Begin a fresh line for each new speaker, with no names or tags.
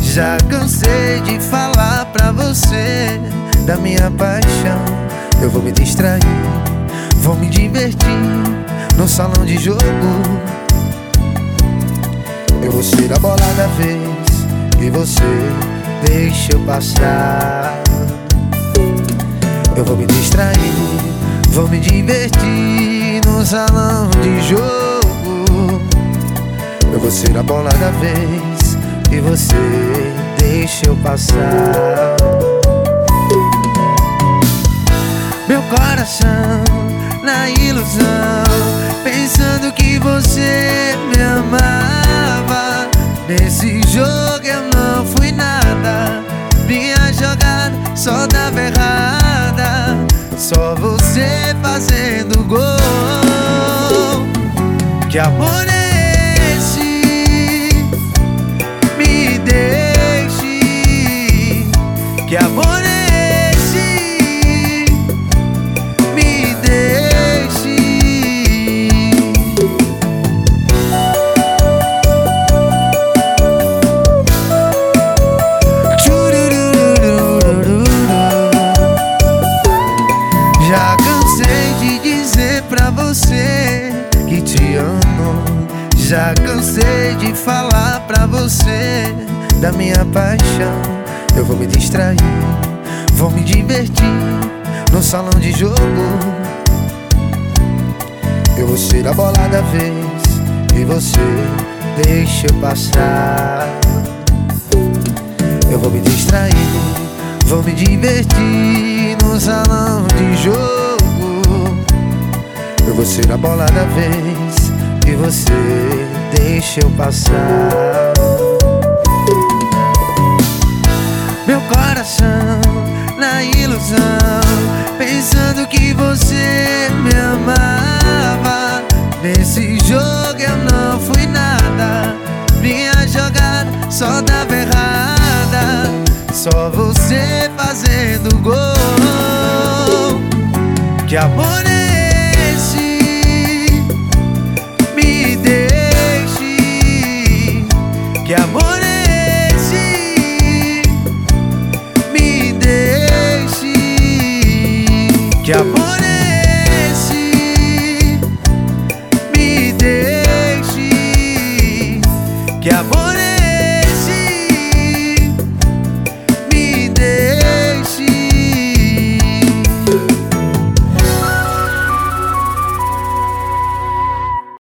Já cansei de falar pra você da minha paixão. Eu vou me distrair, vou me divertir no salão de jogo. Eu vou ser a bola da vez e você deixa eu passar. Eu vou me distrair, vou me divertir no salão de jogo. Eu vou ser a bola da vez e você deixa eu passar. Meu coração na ilusão, pensando que você me amava. Nesse jogo eu não fui nada, minha jogada só dava errada. Só você fazendo gol. Que amor é esse? Me deixe. Que amor é esse? Me deixe. Já cansei de dizer pra você que te amo. Já cansei de falar pra você da minha paixão. Eu vou me distrair, vou me divertir no salão de jogo. Eu vou ser a bola da vez e você deixa eu passar. Eu vou me distrair, vou me divertir no salão de jogo. Eu vou ser a bola da vez e você deixa eu passar. Meu coração na ilusão, pensando que você me amava. Nesse jogo eu não fui nada, minha jogada só dava errada. Só você fazendo gol. Que amor é esse? Me deixe. Que amor é esse? Me deixe. Que amor é esse? Me deixe. Que amor é